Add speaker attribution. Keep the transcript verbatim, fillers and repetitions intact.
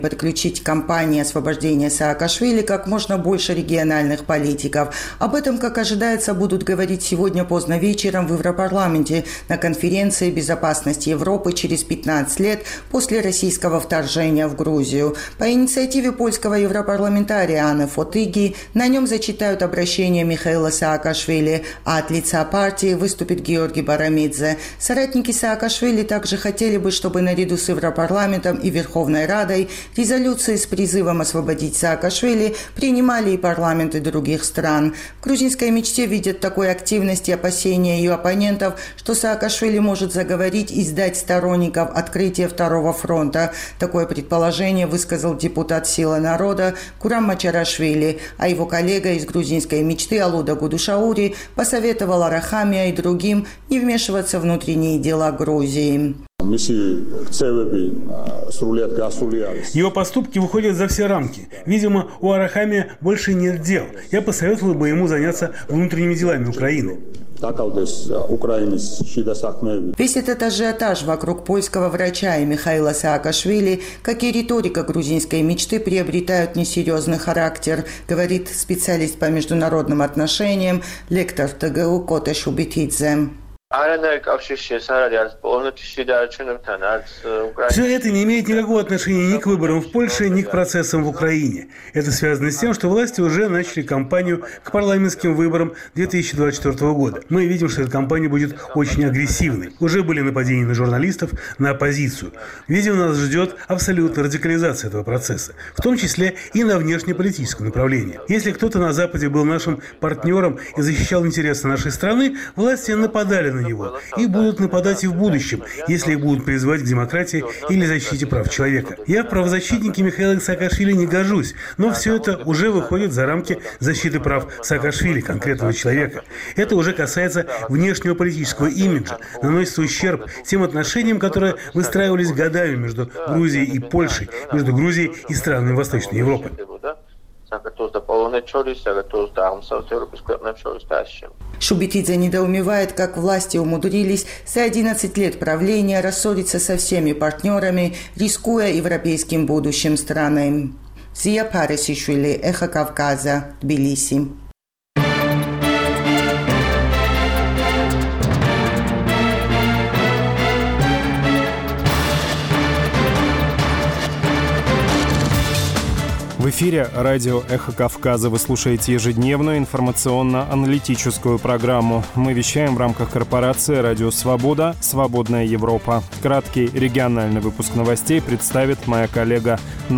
Speaker 1: подключить к кампании освобождения Саакашвили как можно больше региональных политиков. Об этом, как ожидается, будут говорить сегодня поздно вечером в Европарламенте на конференции «Безопасность Европы через пятнадцать лет после российского вторжения в Грузию». По инициативе польского европарламентария Анны Фотыги на нем зачитают обращение Михаила Саакашвили, а от лица партии выступит Георгий Барамидзе. Соратники Саакашвили также хотели бы, чтобы наряду с Европарламентом и Верховной Радой резолюции с призывом освободить Саакашвили принимали и парламенты других стран. В грузинской мечте видят такой активности и опасения ее оппонентов, что Саакашвили может заговорить и сдать сторонников открытия Второго фронта. Такое предположение высказал депутат «Сила народа» Курам Мачарашвили, а его коллега из грузинской мечты Алуда Гудушаури посоветовал Арахамия и другим не вмешиваться в внутренние дела Грузии.
Speaker 2: Его поступки выходят за все рамки. Видимо, у Арахамия больше нет дел. Я посоветовал бы ему заняться внутренними делами Украины.
Speaker 1: Весь этот ажиотаж вокруг польского врача и Михаила Саакашвили, как и риторика грузинской мечты, приобретают несерьезный характер, говорит специалист по международным отношениям, лектор ТГУ Коте Шубитидзе.
Speaker 2: Все это не имеет никакого отношения ни к выборам в Польше, ни к процессам в Украине. Это связано с тем, что власти уже начали кампанию к парламентским выборам две тысячи двадцать четвёртого года. Мы видим, что эта кампания будет очень агрессивной. Уже были нападения на журналистов, на оппозицию. Видимо, нас ждет абсолютная радикализация этого процесса, в том числе и на внешнеполитическом направлении. Если кто-то на Западе был нашим партнером и защищал интересы нашей страны, власти нападали на него и будут нападать и в будущем, если их будут призывать к демократии или защите прав человека. Я в правозащитники Михаила Саакашвили не гожусь, но все это уже выходит за рамки защиты прав Саакашвили, конкретного человека. Это уже касается внешнего политического имиджа, наносится ущерб тем отношениям, которые выстраивались годами между Грузией и Польшей, между Грузией и странами Восточной Европы.
Speaker 1: Шубитидзе недоумевает, как власти умудрились за одиннадцать лет правления рассориться со всеми партнерами, рискуя европейским будущим страны. Зия Парисишвили, Эхо Кавказа, Тбилиси.
Speaker 3: В эфире радио «Эхо Кавказа». Вы слушаете ежедневную информационно-аналитическую программу. Мы вещаем в рамках корпорации «Радио Свобода. Свободная Европа». Краткий региональный выпуск новостей представит моя коллега